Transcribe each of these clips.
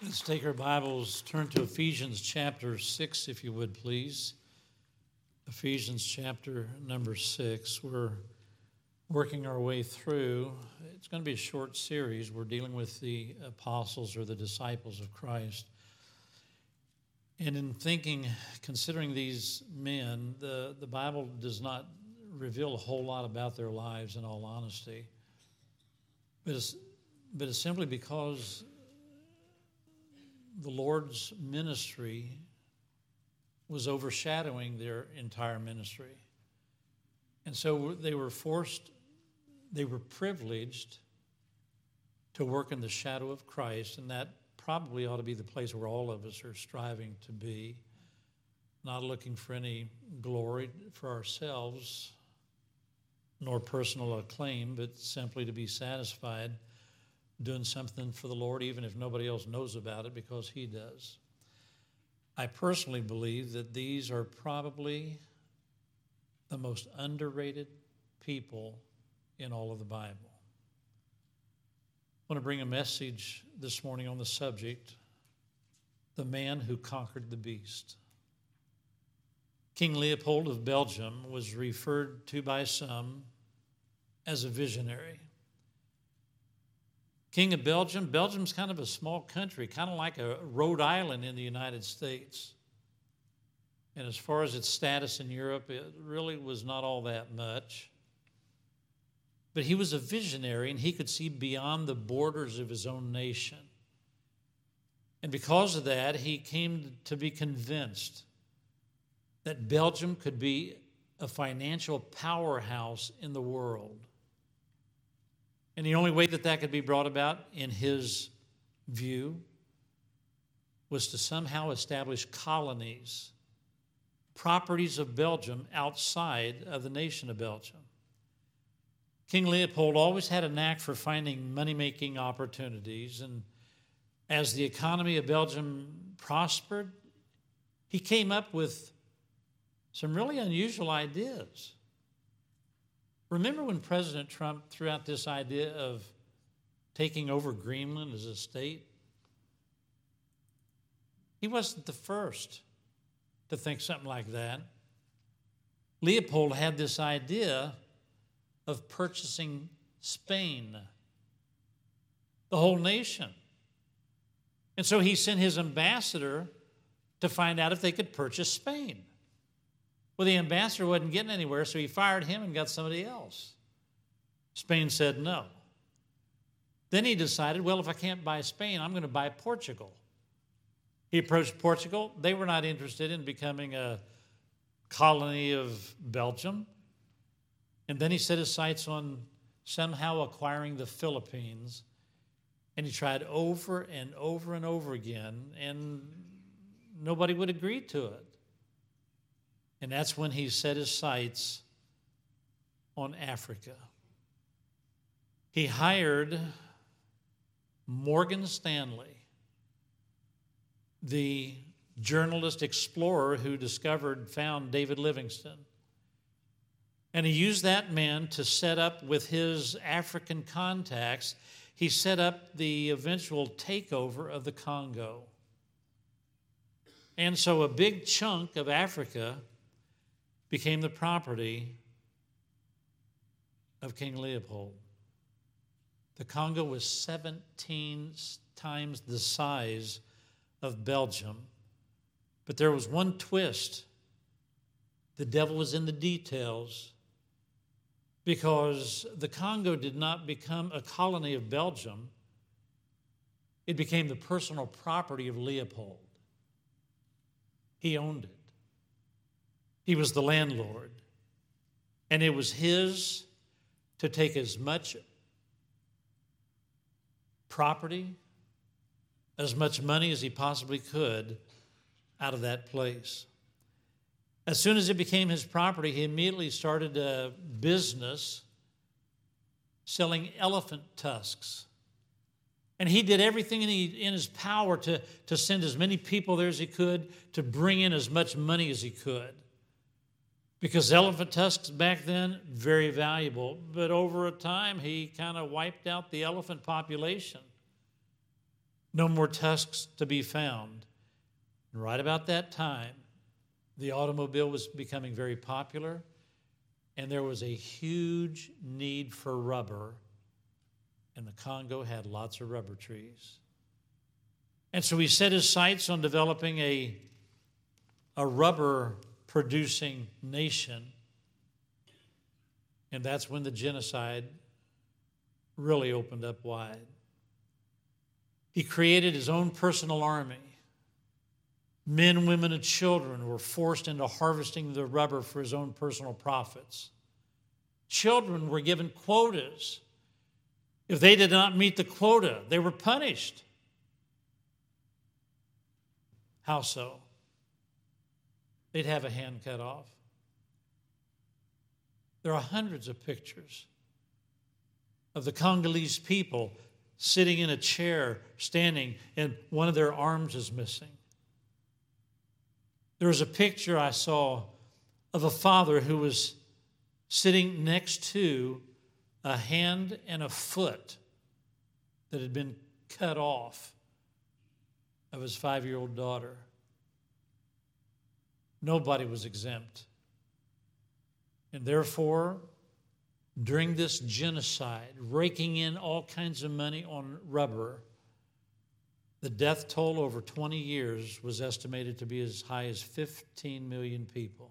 Let's take our Bibles, turn to Ephesians chapter 6, if you would, please. Ephesians chapter number 6. We're working our way through. It's going to be a short series. We're dealing with the apostles or the disciples of Christ. And in considering these men, the Bible does not reveal a whole lot about their lives, in all honesty. But it's simply because the Lord's ministry was overshadowing their entire ministry. And so they were privileged to work in the shadow of Christ, and that probably ought to be the place where all of us are striving to be, not looking for any glory for ourselves, nor personal acclaim, but simply to be satisfied doing something for the Lord, even if nobody else knows about it, because He does. I personally believe that these are probably the most underrated people in all of the Bible. I want to bring a message this morning on the subject, the man who conquered the beast. King Leopold of Belgium was referred to by some as a visionary. King of Belgium. Belgium's kind of a small country, kind of like a Rhode Island in the United States. And as far as its status in Europe, it really was not all that much. But he was a visionary, and he could see beyond the borders of his own nation. And because of that, he came to be convinced that Belgium could be a financial powerhouse in the world. And the only way that could be brought about, in his view, was to somehow establish colonies, properties of Belgium outside of the nation of Belgium. King Leopold always had a knack for finding money-making opportunities, and as the economy of Belgium prospered, he came up with some really unusual ideas. Remember when President Trump threw out this idea of taking over Greenland as a state? He wasn't the first to think something like that. Leopold had this idea of purchasing Spain, the whole nation. And so he sent his ambassador to find out if they could purchase Spain. Well, the ambassador wasn't getting anywhere, so he fired him and got somebody else. Spain said no. Then he decided, well, if I can't buy Spain, I'm going to buy Portugal. He approached Portugal. They were not interested in becoming a colony of Belgium. And then he set his sights on somehow acquiring the Philippines. And he tried over and over and over again, and nobody would agree to it. And that's when he set his sights on Africa. He hired Morgan Stanley, the journalist explorer who found David Livingstone. And he used that man to set up, with his African contacts, he set up the eventual takeover of the Congo. And so a big chunk of Africa became the property of King Leopold. The Congo was 17 times the size of Belgium, but there was one twist. The devil was in the details, because the Congo did not become a colony of Belgium. It became the personal property of Leopold. He owned it. He was the landlord, and it was his to take as much property, as much money as he possibly could out of that place. As soon as it became his property, he immediately started a business selling elephant tusks. And he did everything in his power to send as many people there as he could, to bring in as much money as he could. Because elephant tusks back then, very valuable. But over a time, he kind of wiped out the elephant population. no more tusks to be found. And right about that time, the automobile was becoming very popular, and there was a huge need for rubber, and the Congo had lots of rubber trees. And so he set his sights on developing a rubber-producing nation, and that's when the genocide really opened up wide. He created his own personal army. Men, women, and children were forced into harvesting the rubber for his own personal profits. Children were given quotas. If they did not meet the quota, they were punished. How so? They'd have a hand cut off. There are hundreds of pictures of the Congolese people sitting in a chair, standing, and one of their arms is missing. There was a picture I saw of a father who was sitting next to a hand and a foot that had been cut off of his 5-year-old daughter. Nobody was exempt. And therefore, during this genocide, raking in all kinds of money on rubber, the death toll over 20 years was estimated to be as high as 15 million people.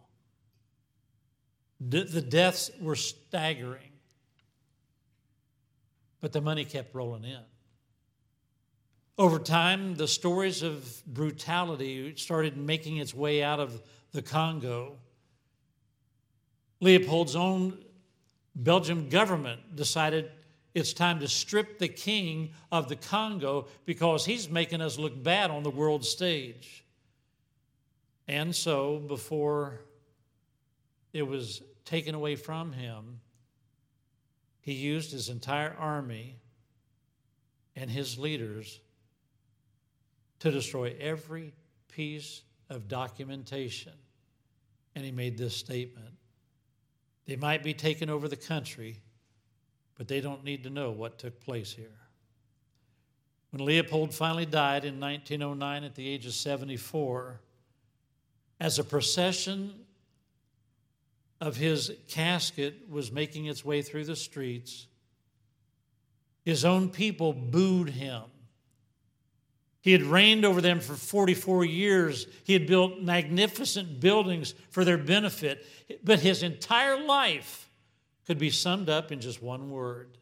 The deaths were staggering, but the money kept rolling in. Over time, the stories of brutality started making its way out of the Congo. Leopold's own Belgian government decided it's time to strip the king of the Congo because he's making us look bad on the world stage. And so, before it was taken away from him, he used his entire army and his leaders to destroy every piece of documentation. And he made this statement: they might be taking over the country, but they don't need to know what took place here. When Leopold finally died in 1909 at the age of 74, as a procession of his casket was making its way through the streets, his own people booed him. He had reigned over them for 44 years. He had built magnificent buildings for their benefit, but his entire life could be summed up in just one word,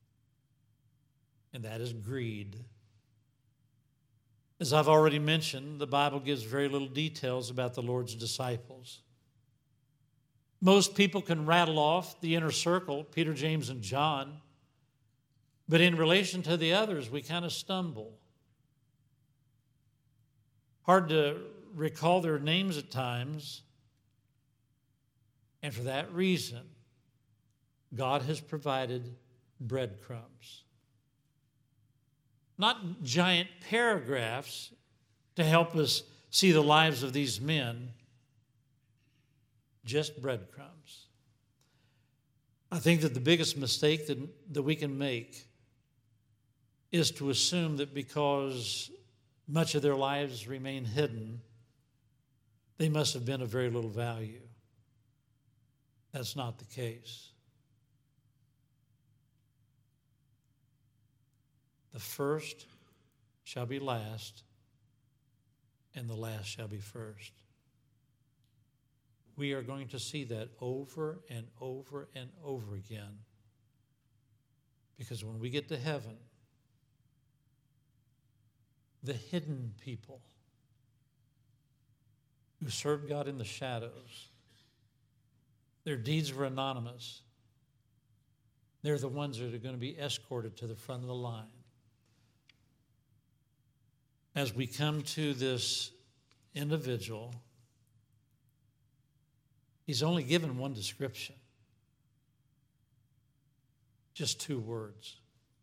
and that is greed. As I've already mentioned, the Bible gives very little details about the Lord's disciples. Most people can rattle off the inner circle, Peter, James, and John, but in relation to the others, we kind of stumble. Hard to recall their names at times, and for that reason, God has provided breadcrumbs. Not giant paragraphs to help us see the lives of these men, just breadcrumbs. I think that the biggest mistake that we can make is to assume that because much of their lives remain hidden, they must have been of very little value. That's not the case. The first shall be last, and the last shall be first. We are going to see that over and over and over again, because when we get to heaven, the hidden people who served God in the shadows, their deeds were anonymous. They're the ones that are going to be escorted to the front of the line. As we come to this individual, he's only given one description, just 2 words.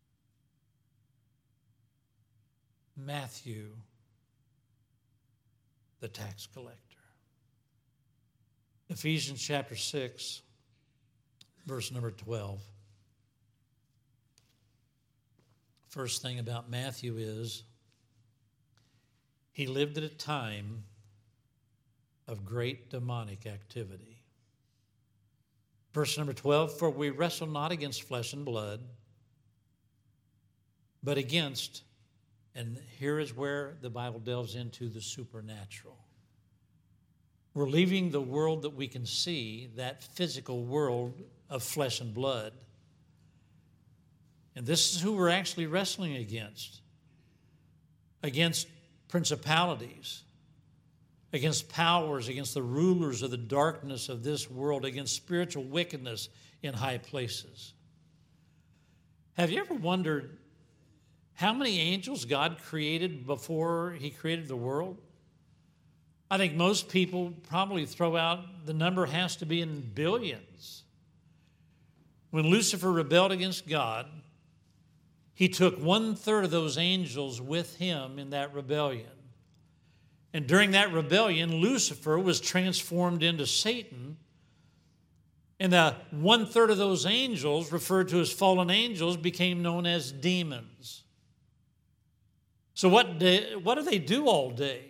Matthew, the tax collector. Ephesians chapter 6, verse number 12. First thing about Matthew is he lived at a time of great demonic activity. Verse number 12, for we wrestle not against flesh and blood, but against, and here is where the Bible delves into the supernatural. We're leaving the world that we can see, that physical world of flesh and blood. And this is who we're actually wrestling against principalities, against powers, against the rulers of the darkness of this world, against spiritual wickedness in high places. Have you ever wondered how many angels God created before he created the world? I think most people probably throw out the number has to be in billions. When Lucifer rebelled against God, he took 1/3 of those angels with him in that rebellion. And during that rebellion, Lucifer was transformed into Satan. And the 1/3 of those angels, referred to as fallen angels, became known as demons. So what do they do all day?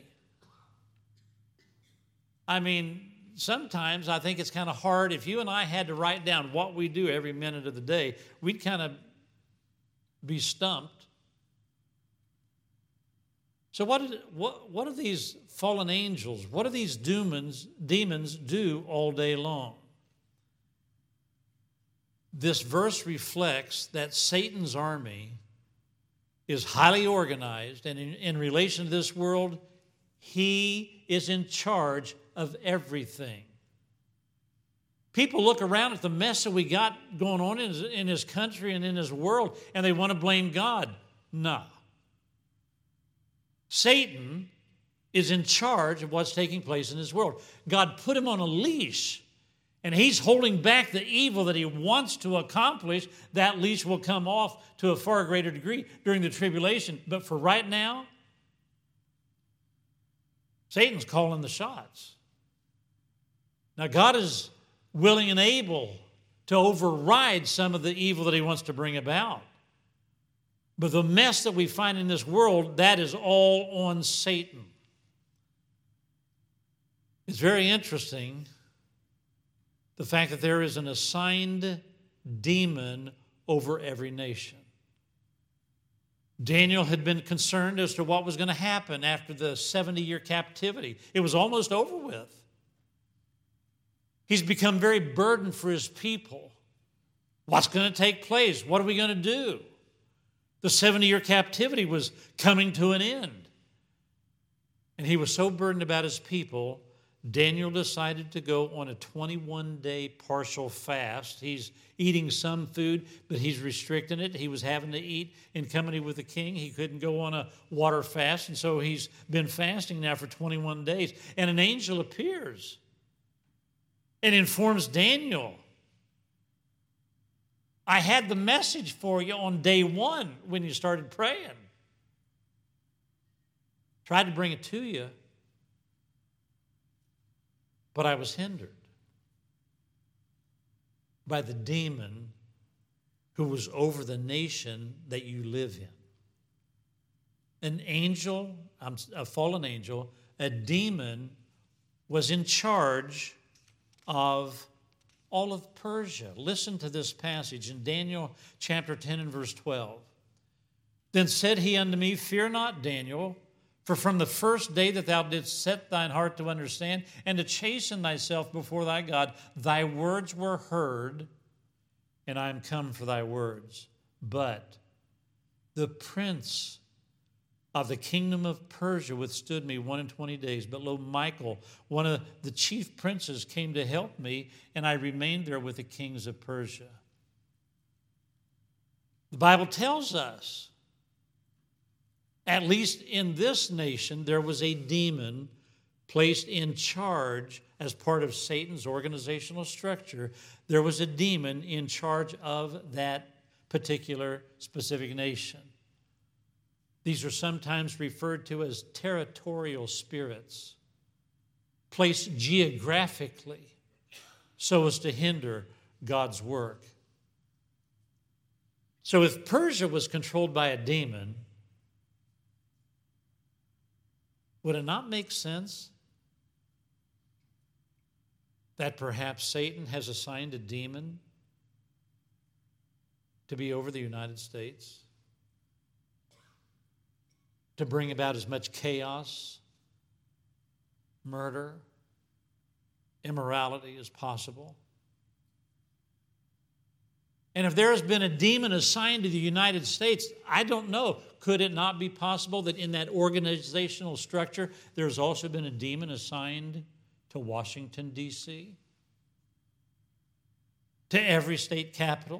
I mean, sometimes I think it's kind of hard. If you and I had to write down what we do every minute of the day, we'd kind of be stumped. So what do these fallen angels, what do these demons do all day long? This verse reflects that Satan's army is highly organized, and in relation to this world, he is in charge of everything. People look around at the mess that we got going on in his country and in his world, and they want to blame God. No. Satan is in charge of what's taking place in his world. God put him on a leash, and he's holding back the evil that he wants to accomplish. That leash will come off to a far greater degree during the tribulation. But for right now, Satan's calling the shots. Now, God is willing and able to override some of the evil that he wants to bring about. But the mess that we find in this world, that is all on Satan. It's very interesting, the fact that there is an assigned demon over every nation. Daniel had been concerned as to what was going to happen after the 70-year captivity. It was almost over with. He's become very burdened for his people. What's going to take place? What are we going to do? The 70-year captivity was coming to an end. And he was so burdened about his people, Daniel decided to go on a 21-day partial fast. He's eating some food, but he's restricting it. He was having to eat in company with the king. He couldn't go on a water fast, and so he's been fasting now for 21 days. And an angel appears and informs Daniel, I had the message for you on day one when you started praying. Tried to bring it to you, but I was hindered by the demon who was over the nation that you live in. An angel, a fallen angel, a demon was in charge of all of Persia. Listen to this passage in Daniel chapter 10 and verse 12. Then said he unto me, Fear not, Daniel, for from the first day that thou didst set thine heart to understand and to chasten thyself before thy God, thy words were heard, and I am come for thy words. But the prince of the kingdom of Persia withstood me 21 days. But lo, Michael, one of the chief princes, came to help me, and I remained there with the kings of Persia. The Bible tells us, at least in this nation, there was a demon placed in charge as part of Satan's organizational structure. There was a demon in charge of that particular specific nation. These are sometimes referred to as territorial spirits, placed geographically so as to hinder God's work. So if Persia was controlled by a demon, would it not make sense that perhaps Satan has assigned a demon to be over the United States, to bring about as much chaos, murder, immorality as possible? And if there has been a demon assigned to the United States, I don't know. Could it not be possible that in that organizational structure, there's also been a demon assigned to Washington, D.C., to every state capital?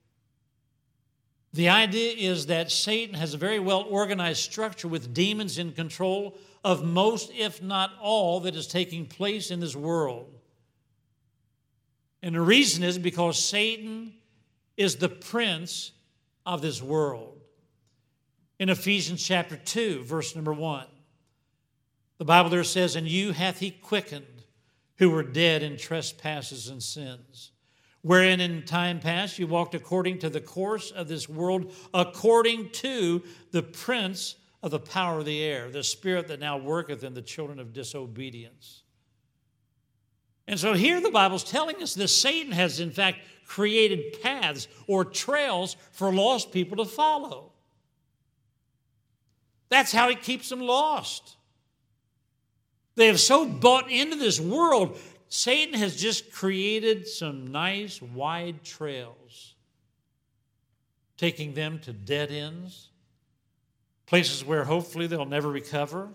The idea is that Satan has a very well organized structure with demons in control of most, if not all, that is taking place in this world. And the reason is because Satan is the prince of this world. In Ephesians chapter 2, verse number 1, the Bible there says, "And you hath he quickened, who were dead in trespasses and sins, wherein in time past you walked according to the course of this world, according to the prince of the power of the air, the spirit that now worketh in the children of disobedience." And so here the Bible's telling us that Satan has in fact created paths or trails for lost people to follow. That's how he keeps them lost. They have so bought into this world, Satan has just created some nice wide trails, taking them to dead ends, places where hopefully they'll never recover.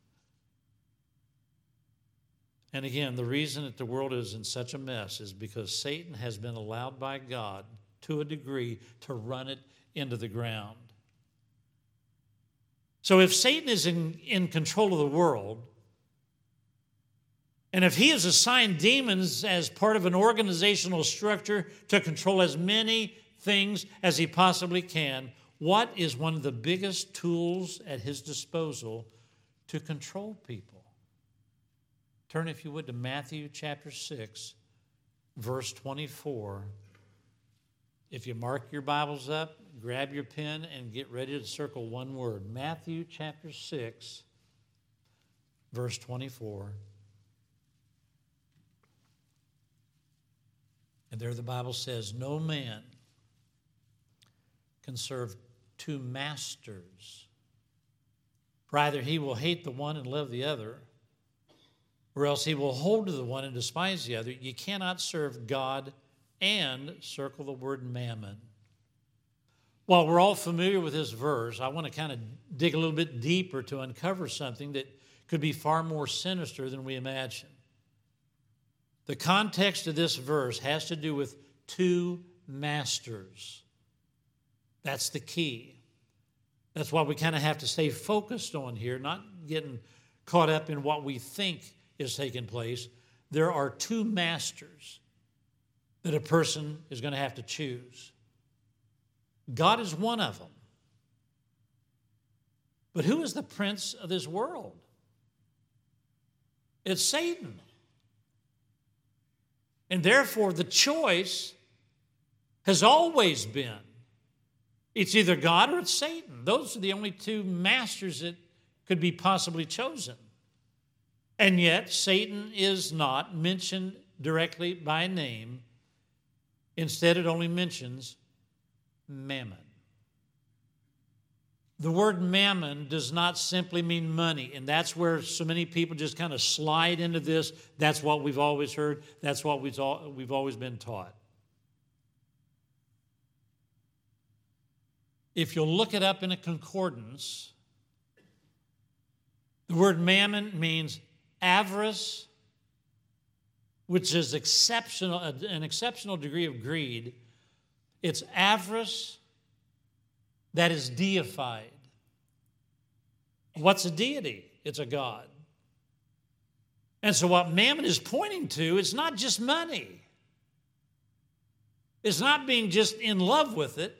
And again, the reason that the world is in such a mess is because Satan has been allowed by God, to a degree, to run it into the ground. So if Satan is in control of the world, and if he has assigned demons as part of an organizational structure to control as many things as he possibly can, what is one of the biggest tools at his disposal to control people? Turn, if you would, to Matthew chapter 6, verse 24. If you mark your Bibles up, grab your pen and get ready to circle one word. Matthew chapter 6, verse 24. And there the Bible says, "No man can serve two masters. For either he will hate the one and love the other, or else he will hold to the one and despise the other. You cannot serve God and," circle the word, "mammon." While we're all familiar with this verse, I want to kind of dig a little bit deeper to uncover something that could be far more sinister than we imagine. The context of this verse has to do with two masters. That's the key. That's why we kind of have to stay focused on here, not getting caught up in what we think is taking place. There are two masters that a person is going to have to choose. God is one of them. But who is the prince of this world? It's Satan. And therefore, the choice has always been, it's either God or it's Satan. Those are the only two masters that could be possibly chosen. And yet, Satan is not mentioned directly by name. Instead, it only mentions mammon. The word mammon does not simply mean money, and that's where so many people just kind of slide into this. That's what we've always heard. That's what we've always been taught. If you'll look it up in a concordance, the word mammon means avarice, which is an exceptional degree of greed. It's avarice that is deified. What's a deity? It's a god. And so what mammon is pointing to is not just money. It's not being just in love with it.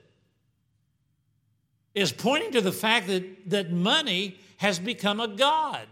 It's pointing to the fact that money has become a god.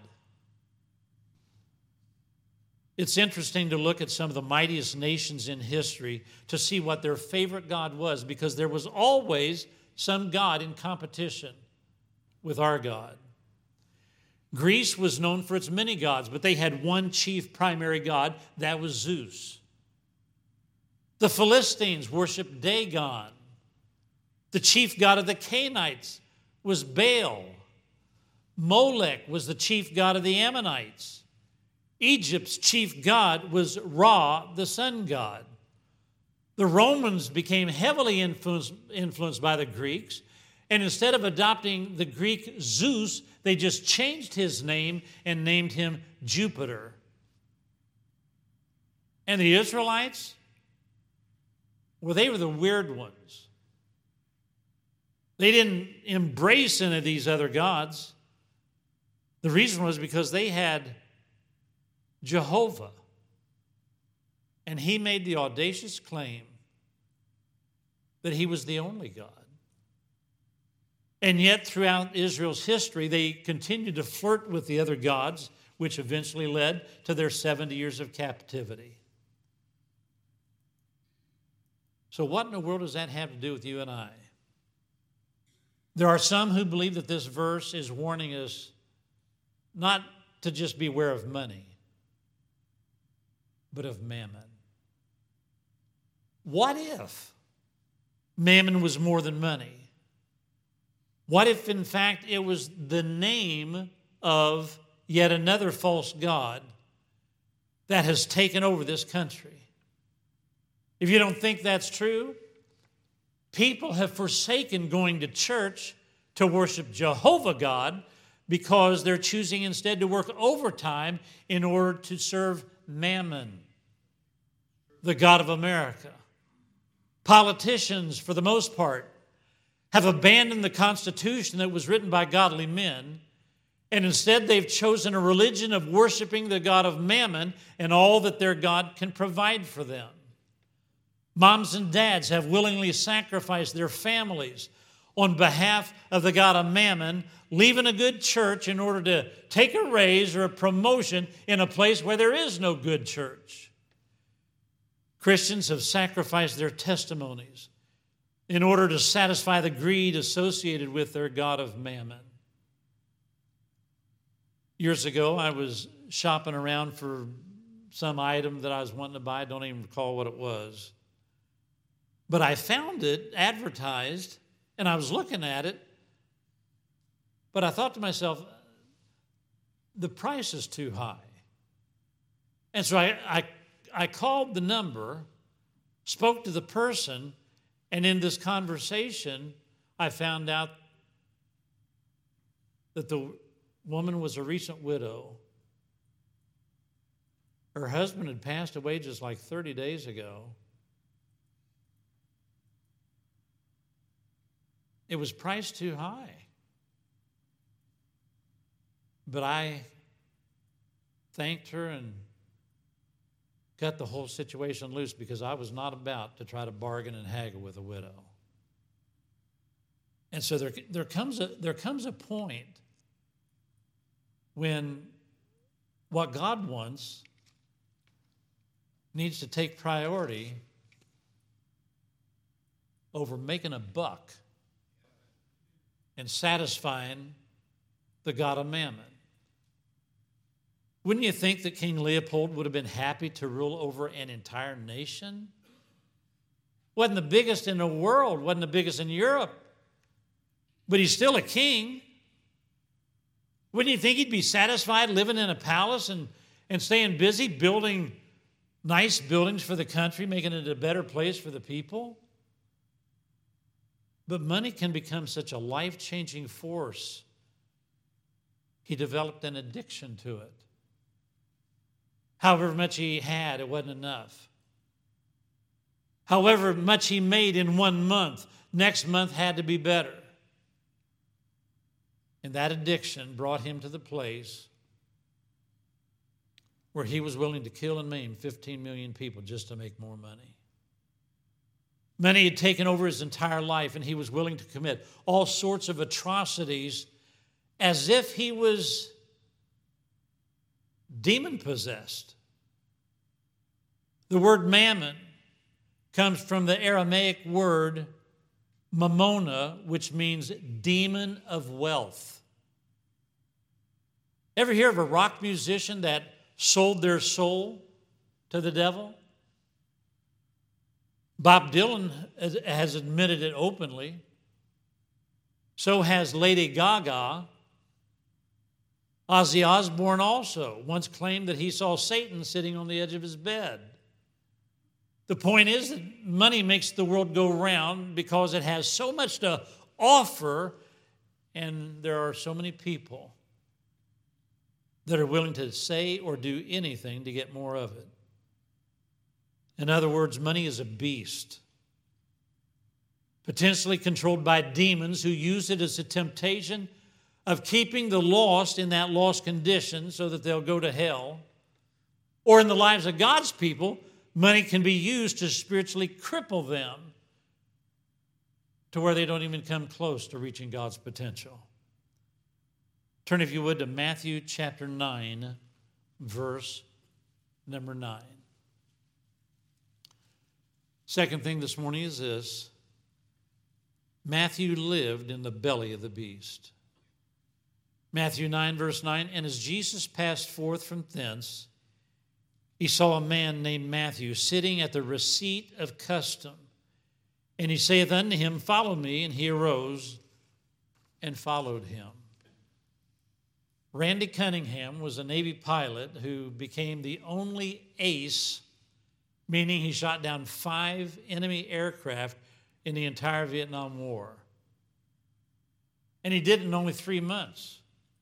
It's interesting to look at some of the mightiest nations in history to see what their favorite god was, because there was always some god in competition with our God. Greece was known for its many gods, but they had one chief primary god, that was Zeus. The Philistines worshiped Dagon. The chief god of the Canaanites was Baal. Molech was the chief god of the Ammonites. Egypt's chief god was Ra, the sun god. The Romans became heavily influenced by the Greeks, and instead of adopting the Greek Zeus, they just changed his name and named him Jupiter. And the Israelites, well, they were the weird ones. They didn't embrace any of these other gods. The reason was because they had Jehovah. And he made the audacious claim that he was the only God. And yet, throughout Israel's history, they continued to flirt with the other gods, which eventually led to their 70 years of captivity. So what in the world does that have to do with you and I? There are some who believe that this verse is warning us not to just beware of money, but of mammon. What if mammon was more than money? What if, in fact, it was the name of yet another false god that has taken over this country? If you don't think that's true, people have forsaken going to church to worship Jehovah God because they're choosing instead to work overtime in order to serve Mammon, the God of America. Politicians, for the most part, have abandoned the Constitution that was written by godly men, and instead they've chosen a religion of worshiping the God of Mammon and all that their God can provide for them. Moms and dads have willingly sacrificed their families on behalf of the God of Mammon, leaving a good church in order to take a raise or a promotion in a place where there is no good church. Christians have sacrificed their testimonies in order to satisfy the greed associated with their God of Mammon. Years ago, I was shopping around for some item that I was wanting to buy. I don't even recall what it was. But I found it advertised, and I was looking at it, but I thought to myself, the price is too high. And so I called the number, spoke to the person, and in this conversation, I found out that the woman was a recent widow. Her husband had passed away just like 30 days ago. It was priced too high. But I thanked her and cut the whole situation loose because I was not about to try to bargain and haggle with a widow. And so there comes a point when what God wants needs to take priority over making a buck and satisfying the God of Mammon. Wouldn't you think that King Leopold would have been happy to rule over an entire nation? Wasn't the biggest in the world, wasn't the biggest in Europe, but he's still a king. Wouldn't you think he'd be satisfied living in a palace and staying busy building nice buildings for the country, making it a better place for the people? But money can become such a life-changing force. He developed an addiction to it. However much he had, it wasn't enough. However much he made in 1 month, next month had to be better. And that addiction brought him to the place where he was willing to kill and maim 15 million people just to make more money. Money had taken over his entire life, and he was willing to commit all sorts of atrocities as if he was demon-possessed. The word mammon comes from the Aramaic word mamona, which means demon of wealth. Ever hear of a rock musician that sold their soul to the devil? Bob Dylan has admitted it openly. So has Lady Gaga. Ozzy Osbourne also once claimed that he saw Satan sitting on the edge of his bed. The point is that money makes the world go round because it has so much to offer, and there are so many people that are willing to say or do anything to get more of it. In other words, money is a beast, potentially controlled by demons who use it as a temptation of keeping the lost in that lost condition so that they'll go to hell. Or in the lives of God's people, money can be used to spiritually cripple them to where they don't even come close to reaching God's potential. Turn, if you would, to Matthew chapter 9, verse number 9. Second thing this morning is this: Matthew lived in the belly of the beast. Matthew 9, verse 9, and as Jesus passed forth from thence, he saw a man named Matthew sitting at the receipt of custom. And he saith unto him, Follow me. And he arose and followed him. Randy Cunningham was a Navy pilot who became the only ace, meaning he shot down 5 enemy aircraft in the entire Vietnam War. And he did it in only 3 months.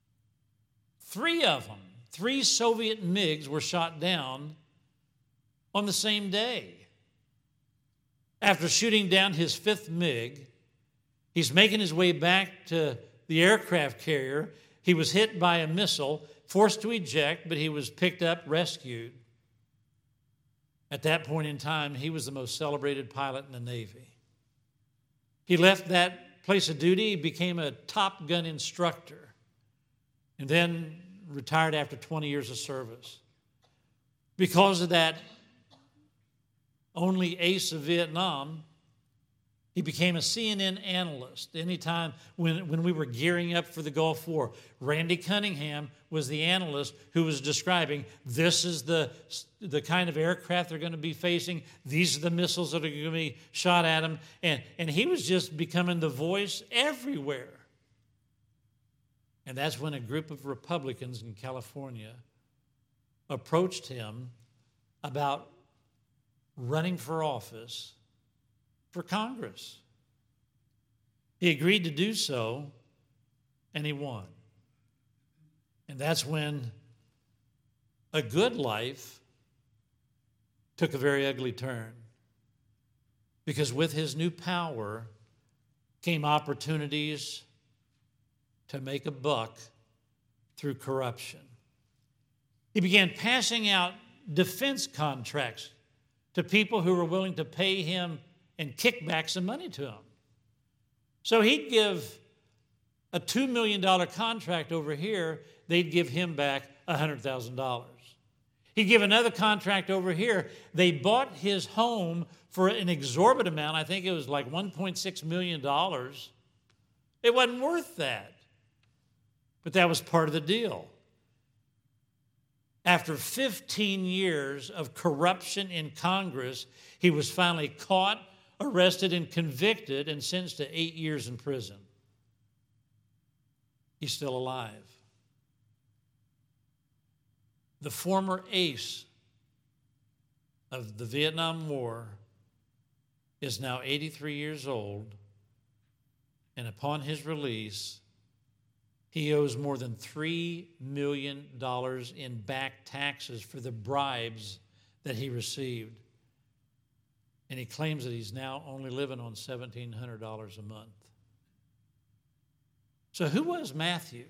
3 of them, 3 Soviet MiGs were shot down on the same day. After shooting down his 5th MiG, he's making his way back to the aircraft carrier. He was hit by a missile, forced to eject, but he was picked up, rescued. At that point in time, he was the most celebrated pilot in the Navy. He left that place of duty, he became a Top Gun instructor, and then retired after 20 years of service. Because of that only ace of Vietnam, he became a CNN analyst. Anytime when we were gearing up for the Gulf War, Randy Cunningham was the analyst who was describing, this is the kind of aircraft they're going to be facing. These are the missiles that are going to be shot at them. And he was just becoming the voice everywhere. And that's when a group of Republicans in California approached him about running for office for Congress. He agreed to do so, and he won. And that's when a good life took a very ugly turn. Because with his new power came opportunities to make a buck through corruption. He began passing out defense contracts to people who were willing to pay him and kick back some money to him. So he'd give a $2 million contract over here, they'd give him back $100,000. He'd give another contract over here. They bought his home for an exorbitant amount. I think it was like $1.6 million. It wasn't worth that. But that was part of the deal. After 15 years of corruption in Congress, he was finally caught, arrested, and convicted and sentenced to 8 years in prison. He's still alive. The former ace of the Vietnam War is now 83 years old, and upon his release, he owes more than $3 million in back taxes for the bribes that he received. And he claims that he's now only living on $1,700 a month. So who was Matthew?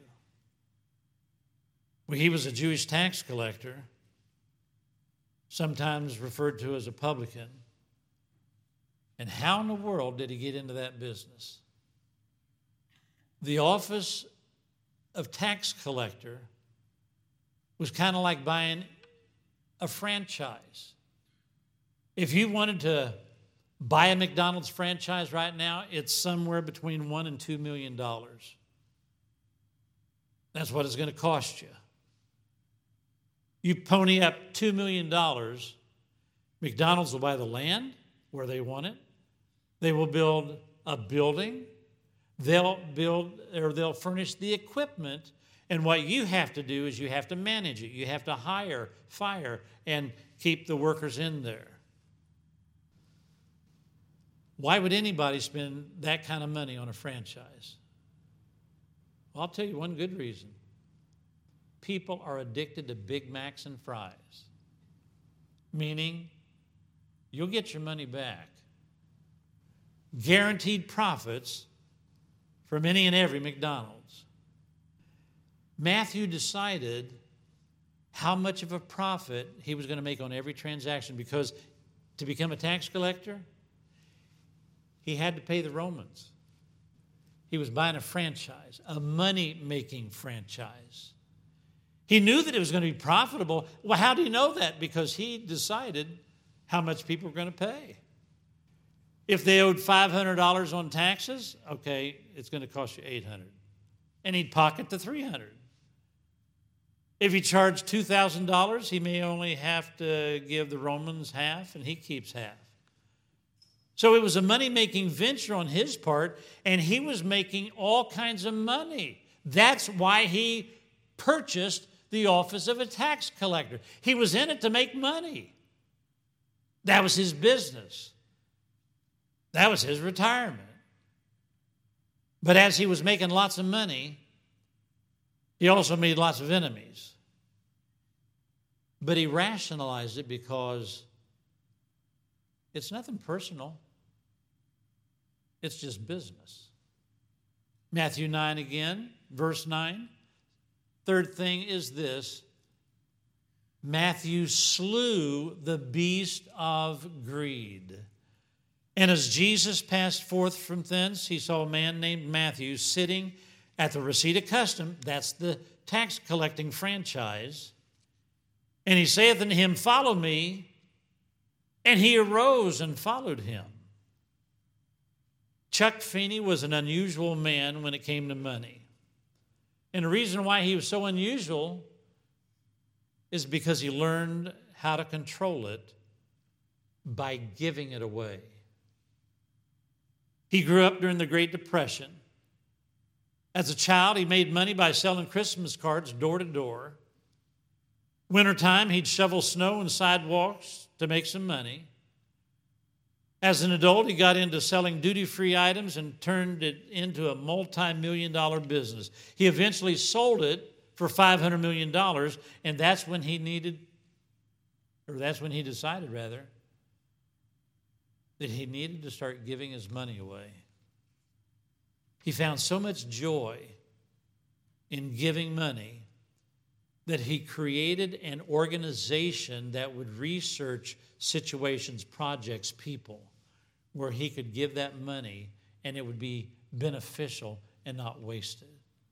Well, he was a Jewish tax collector, sometimes referred to as a publican. And how in the world did he get into that business? The office of tax collector was kind of like buying a franchise. If you wanted to buy a McDonald's franchise right now, it's somewhere between $1 and $2 million. That's what it's going to cost you. You pony up $2 million, McDonald's will buy the land where they want it. They will build a building. They'll furnish the equipment. And what you have to do is you have to manage it. You have to hire, fire, and keep the workers in there. Why would anybody spend that kind of money on a franchise? Well, I'll tell you one good reason. People are addicted to Big Macs and fries, meaning you'll get your money back. Guaranteed profits from any and every McDonald's. Matthew decided how much of a profit he was going to make on every transaction, because to become a tax collector, he had to pay the Romans. He was buying a franchise, a money-making franchise. He knew that it was going to be profitable. Well, how do you know that? Because he decided how much people were going to pay. If they owed $500 on taxes, okay, it's going to cost you $800. And he'd pocket the $300. If he charged $2,000, he may only have to give the Romans half, and he keeps half. So it was a money-making venture on his part, and he was making all kinds of money. That's why he purchased the office of a tax collector. He was in it to make money. That was his business. That was his retirement. But as he was making lots of money, he also made lots of enemies. But he rationalized it because it's nothing personal. It's just business. Matthew 9 again, verse 9. Third thing is this: Matthew slew the beast of greed. And as Jesus passed forth from thence, he saw a man named Matthew sitting at the receipt of custom. That's the tax collecting franchise. And he saith unto him, Follow me. And he arose and followed him. Chuck Feeney was an unusual man when it came to money. And the reason why he was so unusual is because he learned how to control it by giving it away. He grew up during the Great Depression. As a child, he made money by selling Christmas cards door to door. Wintertime, he'd shovel snow and sidewalks to make some money. As an adult, he got into selling duty-free items and turned it into a multi-million-dollar business. He eventually sold it for $500 million, and that's when he decided that he needed to start giving his money away. He found so much joy in giving money that he created an organization that would research situations, projects, people, where he could give that money and it would be beneficial and not wasted.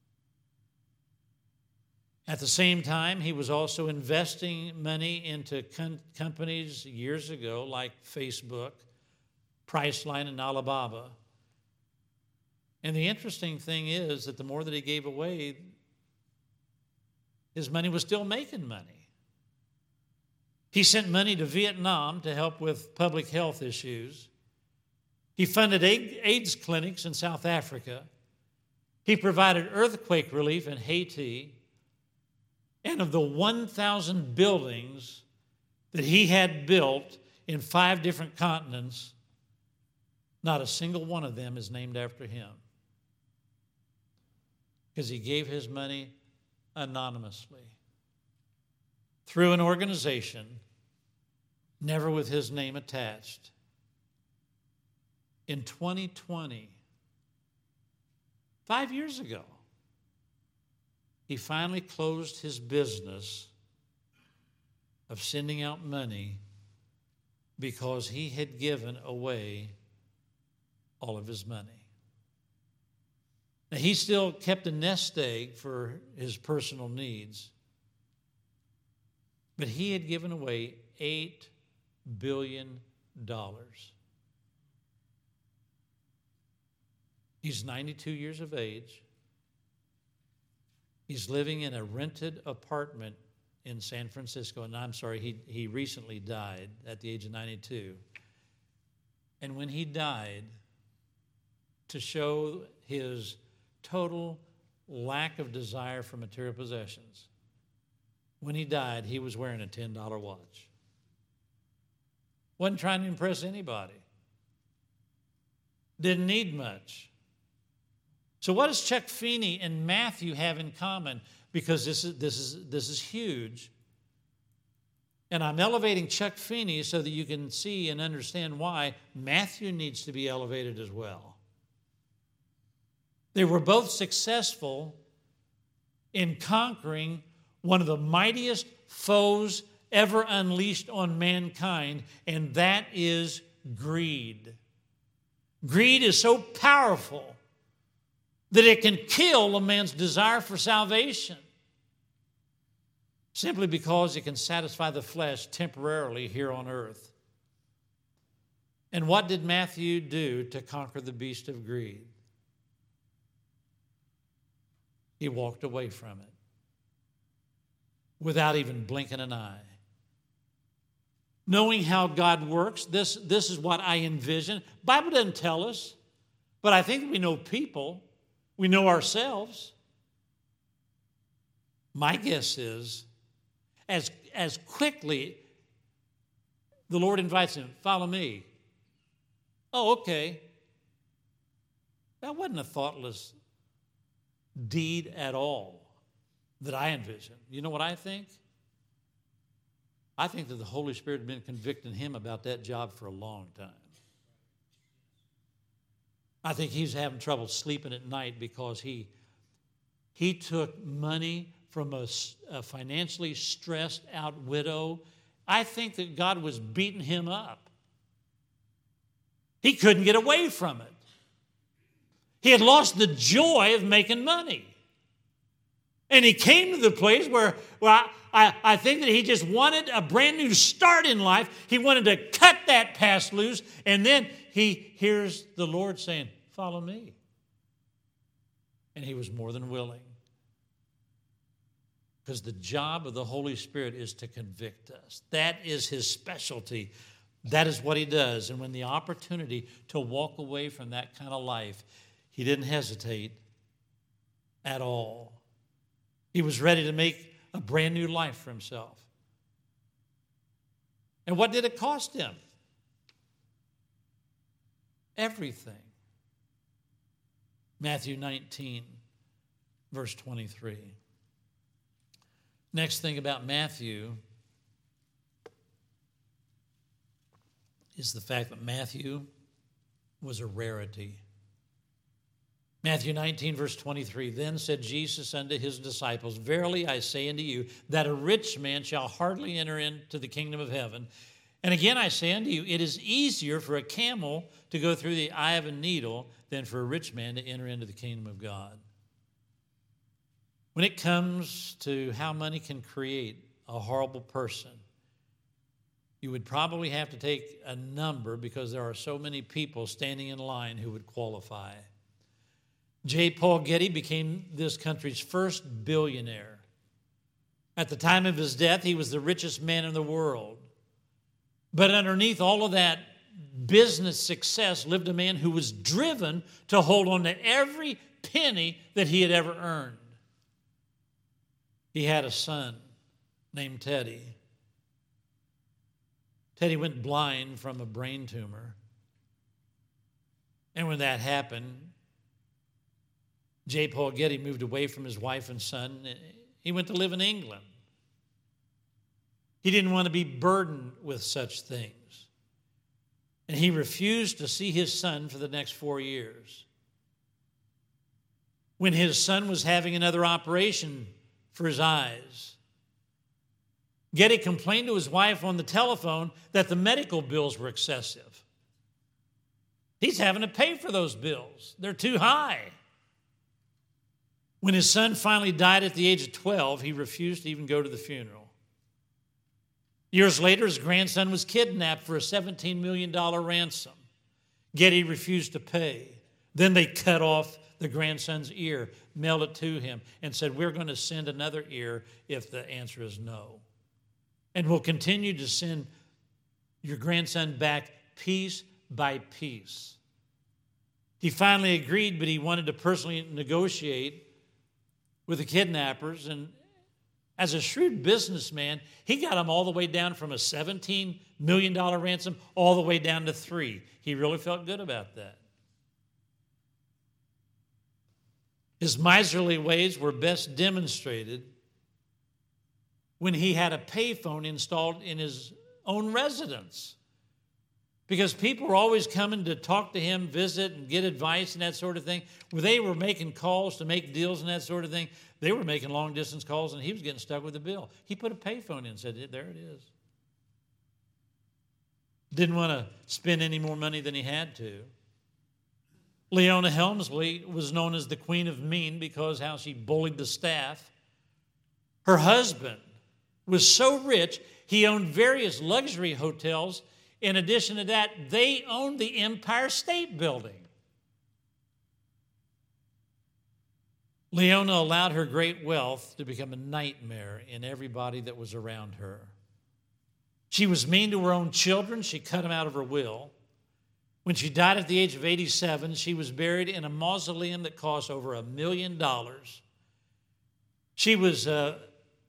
At the same time, he was also investing money into companies years ago like Facebook, Priceline, and Alibaba. And the interesting thing is that the more that he gave away, his money was still making money. He sent money to Vietnam to help with public health issues. He funded AIDS clinics in South Africa. He provided earthquake relief in Haiti. And of the 1,000 buildings that he had built in 5 different continents, not a single one of them is named after him, because he gave his money anonymously through an organization, never with his name attached. In 2020, 5 years ago, he finally closed his business of sending out money because he had given away all of his money. Now, he still kept a nest egg for his personal needs, but he had given away $8 billion. He's 92 years of age. He's living in a rented apartment in San Francisco, and I'm sorry, he recently died at the age of 92. And when he died, to show his total lack of desire for material possessions, when he died, he was wearing a $10 watch. Wasn't trying to impress anybody. Didn't need much. So what does Chuck Feeney and Matthew have in common? Because this is huge. And I'm elevating Chuck Feeney so that you can see and understand why Matthew needs to be elevated as well. They were both successful in conquering one of the mightiest foes ever unleashed on mankind, and that is greed. Greed is so powerful that it can kill a man's desire for salvation, simply because it can satisfy the flesh temporarily here on earth. And what did Matthew do to conquer the beast of greed? He walked away from it without even blinking an eye. Knowing how God works, this is what I envision. The Bible doesn't tell us, but I think we know people. We know ourselves. My guess is, as quickly the Lord invites him, follow me. Oh, okay. That wasn't a thoughtless deed at all that I envision. You know what I think? I think that the Holy Spirit had been convicting him about that job for a long time. I think he's having trouble sleeping at night because he took money from a financially stressed out widow. I think that God was beating him up. He couldn't get away from it. He had lost the joy of making money. And he came to the place where I think that he just wanted a brand new start in life. He wanted to cut that past loose. And then he hears the Lord saying, follow me. And he was more than willing. Because the job of the Holy Spirit is to convict us. That is his specialty. That is what he does. And when the opportunity to walk away from that kind of life, he didn't hesitate at all. He was ready to make a brand new life for himself. And what did it cost him? Everything. Matthew 19, verse 23. Next thing about Matthew is the fact that Matthew was a rarity. Matthew 19, verse 23, then said Jesus unto his disciples, verily I say unto you, that a rich man shall hardly enter into the kingdom of heaven. And again I say unto you, it is easier for a camel to go through the eye of a needle than for a rich man to enter into the kingdom of God. When it comes to how money can create a horrible person, you would probably have to take a number because there are so many people standing in line who would qualify. J. Paul Getty became this country's first billionaire. At the time of his death, he was the richest man in the world. But underneath all of that business success lived a man who was driven to hold on to every penny that he had ever earned. He had a son named Teddy. Teddy went blind from a brain tumor. And when that happened, J. Paul Getty moved away from his wife and son. He went to live in England. He didn't want to be burdened with such things. And he refused to see his son for the next 4 years. When his son was having another operation for his eyes, Getty complained to his wife on the telephone that the medical bills were excessive. He's having to pay for those bills. They're too high. When his son finally died at the age of 12, he refused to even go to the funeral. Years later, his grandson was kidnapped for a $17 million ransom. Getty refused to pay. Then they cut off the grandson's ear, mailed it to him, and said, we're going to send another ear if the answer is no. And we'll continue to send your grandson back piece by piece. He finally agreed, but he wanted to personally negotiate with the kidnappers. And as a shrewd businessman, he got them all the way down from a $17 million ransom all the way down to $3 million. He really felt good about that. His miserly ways were best demonstrated when he had a payphone installed in his own residence. Because people were always coming to talk to him, visit, and get advice and that sort of thing. Where they were making calls to make deals and that sort of thing, they were making long-distance calls, and he was getting stuck with the bill. He put a payphone in and said, there it is. Didn't want to spend any more money than he had to. Leona Helmsley was known as the Queen of Mean because how she bullied the staff. Her husband was so rich, he owned various luxury hotels. In addition to that, they owned the Empire State Building. Leona allowed her great wealth to become a nightmare in everybody that was around her. She was mean to her own children. She cut them out of her will. When she died at the age of 87, she was buried in a mausoleum that cost over $1 million. She was a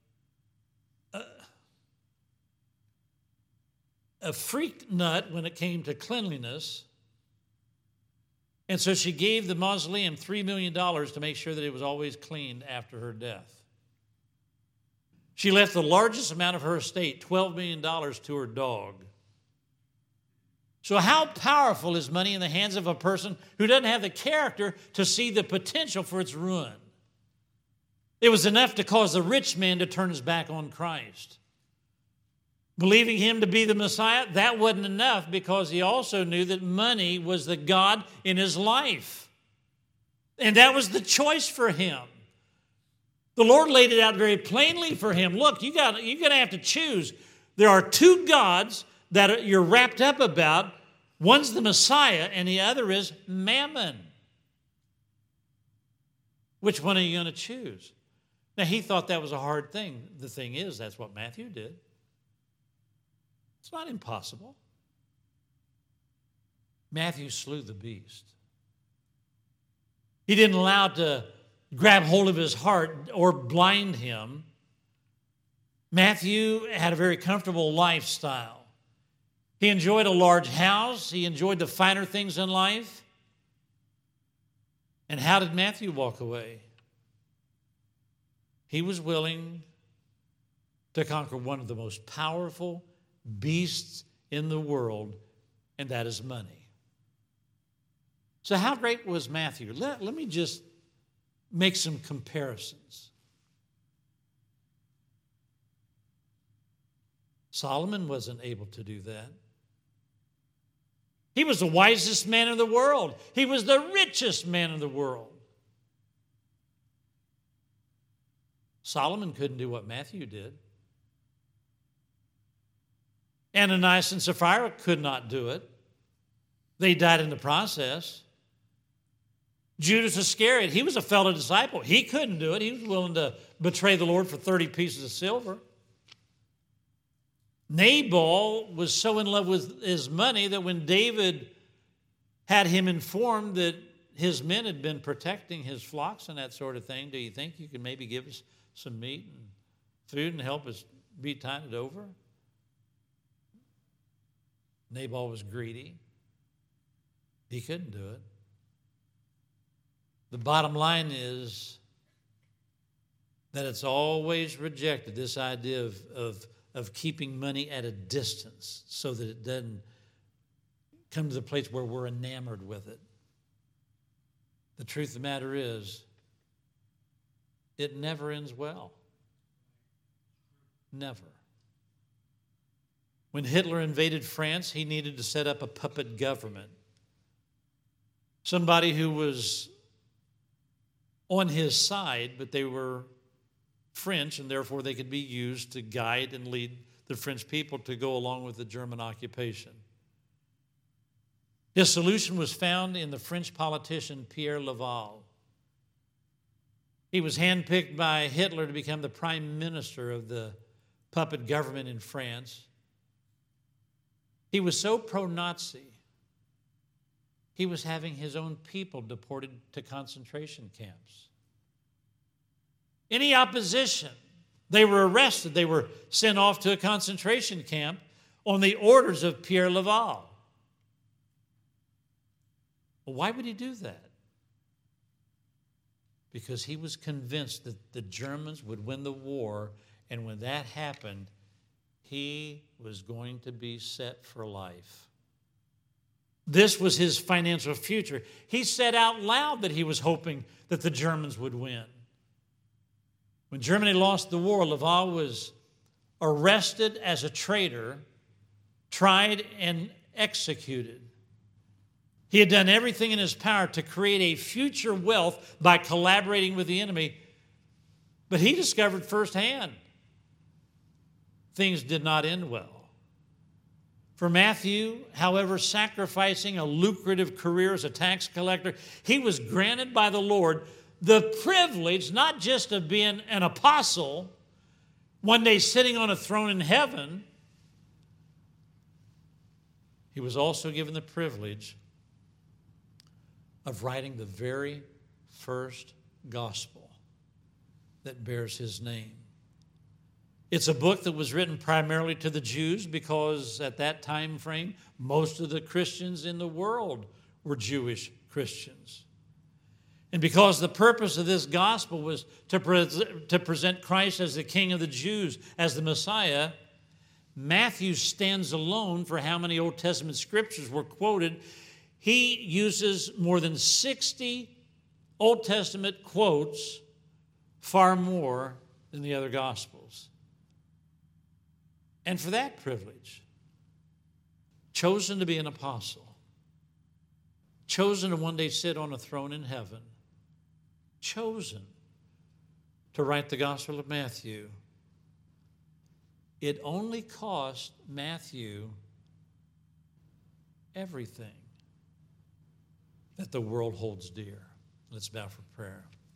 freak nut when it came to cleanliness. And so she gave the mausoleum $3 million to make sure that it was always cleaned after her death. She left the largest amount of her estate, $12 million, to her dog. So how powerful is money in the hands of a person who doesn't have the character to see the potential for its ruin? It was enough to cause the rich man to turn his back on Christ. Believing him to be the Messiah, that wasn't enough because he also knew that money was the God in his life. And that was the choice for him. The Lord laid it out very plainly for him. Look, you're going to have to choose. There are two gods that you're wrapped up about. One's the Messiah and the other is Mammon. Which one are you going to choose? Now, he thought that was a hard thing. The thing is, that's what Matthew did. It's not impossible. Matthew slew the beast. He didn't allow it to grab hold of his heart or blind him. Matthew had a very comfortable lifestyle. He enjoyed a large house. He enjoyed the finer things in life. And how did Matthew walk away? He was willing to conquer one of the most powerful beasts in the world, and that is money. So how great was Matthew? Let me just make some comparisons. Solomon wasn't able to do that. He was the wisest man in the world. He was the richest man in the world. Solomon couldn't do what Matthew did. Ananias and Sapphira could not do it. They died in the process. Judas Iscariot, he was a fellow disciple. He couldn't do it. He was willing to betray the Lord for 30 pieces of silver. Nabal was so in love with his money that when David had him informed that his men had been protecting his flocks and that sort of thing, do you think you could maybe give us some meat and food and help us be tided over? Nabal was greedy. He couldn't do it. The bottom line is that it's always rejected, this idea of keeping money at a distance so that it doesn't come to the place where we're enamored with it. The truth of the matter is, it never ends well. Never. When Hitler invaded France, he needed to set up a puppet government. Somebody who was on his side, but they were French, and therefore they could be used to guide and lead the French people to go along with the German occupation. His solution was found in the French politician Pierre Laval. He was handpicked by Hitler to become the prime minister of the puppet government in France. He was so pro-Nazi, he was having his own people deported to concentration camps. Any opposition, they were arrested. They were sent off to a concentration camp on the orders of Pierre Laval. Well, why would he do that? Because he was convinced that the Germans would win the war, and when that happened, he was going to be set for life. This was his financial future. He said out loud that he was hoping that the Germans would win. When Germany lost the war, Laval was arrested as a traitor, tried, and executed. He had done everything in his power to create a future wealth by collaborating with the enemy, but he discovered firsthand things did not end well. For Matthew, however, sacrificing a lucrative career as a tax collector, he was granted by the Lord the privilege not just of being an apostle, one day sitting on a throne in heaven. He was also given the privilege of writing the very first gospel that bears his name. It's a book that was written primarily to the Jews because at that time frame, most of the Christians in the world were Jewish Christians. And because the purpose of this gospel was to present Christ as the King of the Jews, as the Messiah, Matthew stands alone for how many Old Testament scriptures were quoted. He uses more than 60 Old Testament quotes, far more than the other Gospels. And for that privilege, chosen to be an apostle, chosen to one day sit on a throne in heaven, chosen to write the Gospel of Matthew, it only cost Matthew everything that the world holds dear. Let's bow for prayer.